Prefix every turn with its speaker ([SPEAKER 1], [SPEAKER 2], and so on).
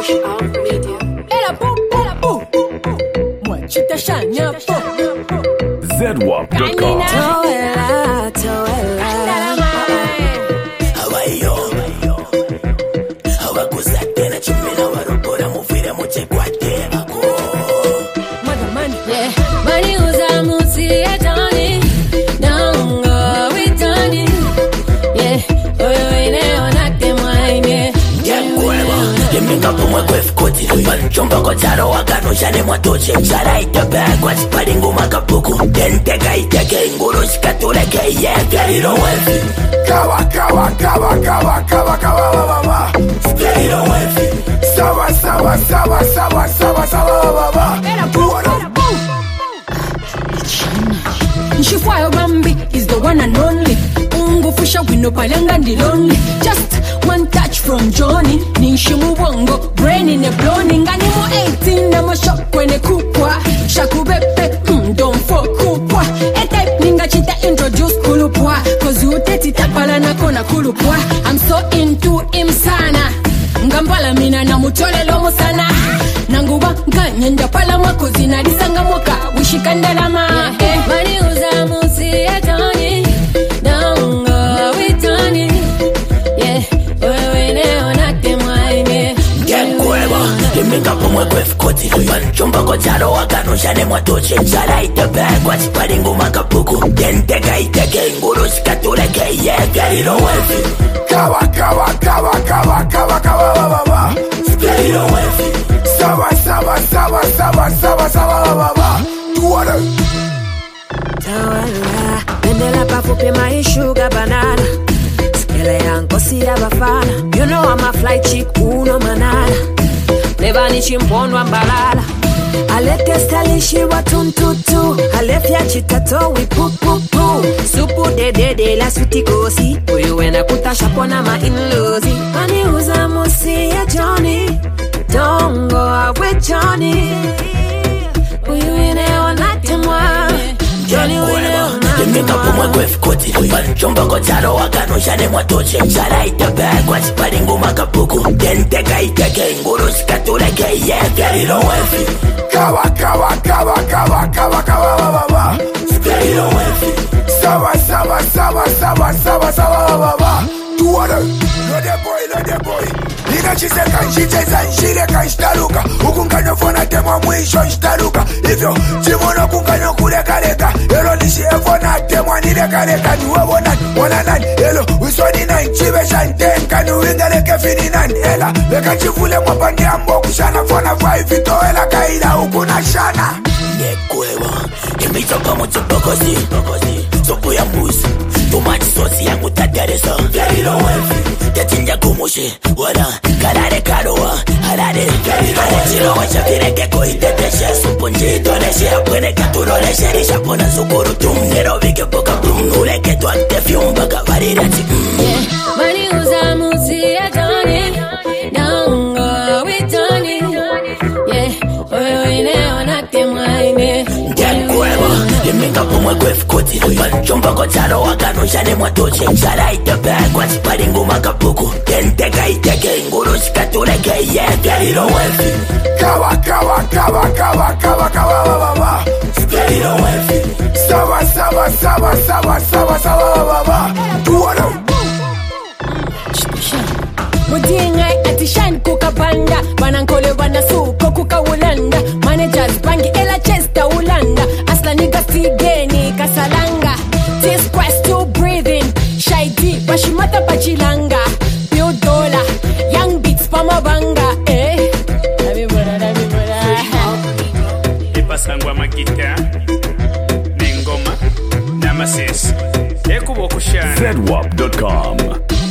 [SPEAKER 1] ZWAP.com.
[SPEAKER 2] Chumba kocharo wakano shane mwatoche mshara itebeg wachipari nguma kapuku denteka iteke inguru shikatuleke yeke ilo wefi kawa kawa kawa kawa kawa kawa baba ilo wefi sawa sawa sawa sawa sawa sawa baba
[SPEAKER 3] Nshifwayo Bambi is the one and only Ungufusha wino palanga ndi lonely Just one touch from Johnny Nishimu wongo, brain in a blowing Ngani mo 18 na mo shock kwene kukwa Shakubepe, don't fuck kukwa E type ninga chita introduce kulupwa Cause you teti tapala na kona kulupwa I'm so into him sana Ngambala mina na mutole lomo sana Nanguwa nganyenda pala mwako zinadisanga mwaka Wishikandalama Mani uza musi ya Johnny Dongo witoni Yeah, wewe neo nake mwaine
[SPEAKER 2] Kekueba, iminga kumwe kwefkoti Chumba kocharo wakano shane mwatoche mshara itebeg wachipari nguma kapuku denteka iteke inguru shikatuleke yeke ilo wefi kawa kawa kawa kawa kawa kawa baba ilo wefi sawa sawa sawa sawa sawa sawa baba tuwale
[SPEAKER 4] Tawala, nendela pafupi maishuga banana Skele yanko siya bafana You know I'm a fly chick, uno manana Neva ni chimpondwa mbalala Alete stalishi wa tuntutu Alefya chitato wi pupupu Supu de la sutikosi Uyu wena kutasha pona ma inlozi Mani uza musi ya Johnny Dongo awe Johnny Uyu wene onate mwa Johnny wene onate
[SPEAKER 2] Iminga kumwe kwefkoti Chumba kocharo wakano shane mwatoche mshara itebeg wachipari nguma kapuku denteka iteke inguru shikatuleke yeke ilo wefi kawa kawa kawa kawa kawa kawa baba ilo wefi sawa sawa sawa sawa sawa sawa baba tuwale Lode boy Nina chiseka nshiteza nshireka nshtaruka Ukunganyo fona temwa mwisho nshtaruka Hivyo chimono kunganyo kuleka Elo nishiefona temwa nileka Niwe wona nani Elo wisoni na nchibesha ntenka Nuingeleke fini nani Ela leka chivule mwapandi ambo kushana Fona five itoela kaila ukuna shana Nekwewa Imitoka mchipokosi Sopu ya mbuzi Tumaji sosi yangu tateresa Ilo wefi Yatinja kumushi Wala Kalare karoa Harare Chilo wachafireke koiteteshe Supunji itoneshe Apwene katuroneshe Rishapona sukuru tum Nero vike poka brum Nuleke tuante fiumbaga varirati
[SPEAKER 3] Mani uza musi ya Johnny Dongo witoni Yeah, wewe neo nake mwaine
[SPEAKER 2] Kekueba Iminga kumwe kwefkoti Chumba kocharo wakano shane mwatoche mshara itebeg wachipari nguma kapuku denteka iteke inguru shikatuleke yeke ilo wefi kawa kawa kawa kawa kawa kawa baba ilo wefi sawa sawa sawa sawa sawa sawa baba tuwale
[SPEAKER 3] Mudingai atishan kukabanda Banankole wanasuko kukawulanda Managers bangi ela chesta ulanda Asla niga figeni kasalanga This quest to breathing Shaidi bashimata bachilanga Pure dollar Young beats pamabanga Dabi bora
[SPEAKER 1] Ipasangwa magita Nengoma Namasesi Ekubo kushana
[SPEAKER 2] ZWAP.com